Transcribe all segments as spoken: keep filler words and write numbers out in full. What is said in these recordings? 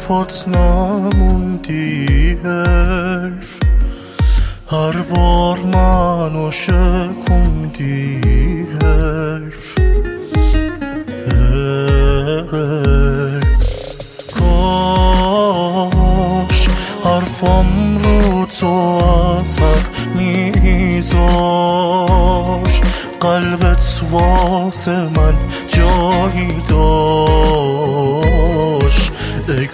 حرفات نموندی حرف، هر بار منو شکوندی حرف. کاش حرفام رو تو اثر میذاشت، قلبت واسه من جایی داشت. ای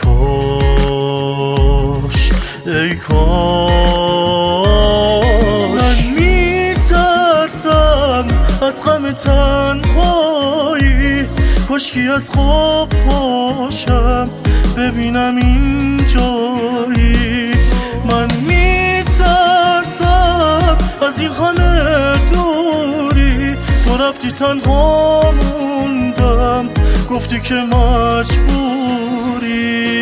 کاش ای کاش. من میترسم از غم تنهایی، کاشکی از خواب پاشم ببینم این جایی. من میترسم از این خانه دوری، تو رفتی تنها موندم، گفتی که مجبوری.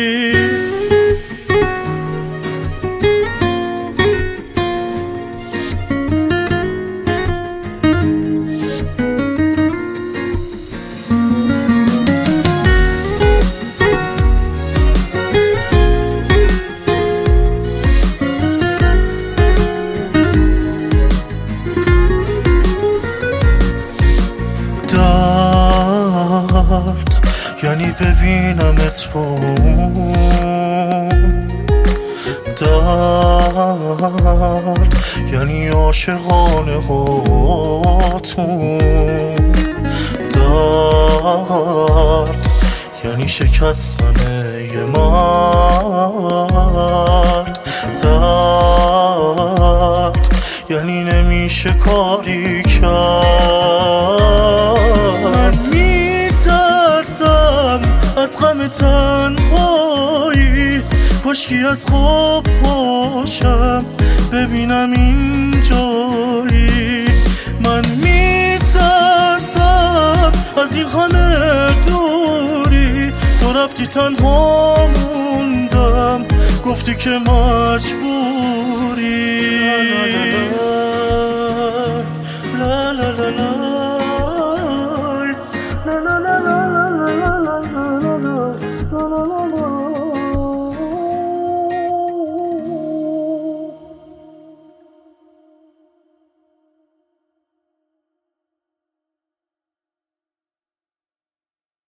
یعنی ببینمت با اون درد، یعنی عاشقانه هاتون درد، یعنی شکستن یه مرد درد، یعنی نمیشه کاری کرد. از غم تنهایی، کاشکی از خواب پاشم ببینم این جایی. من میترسم از این خانه دوری، تو رفتی تنها موندم، گفتی که مجبوری.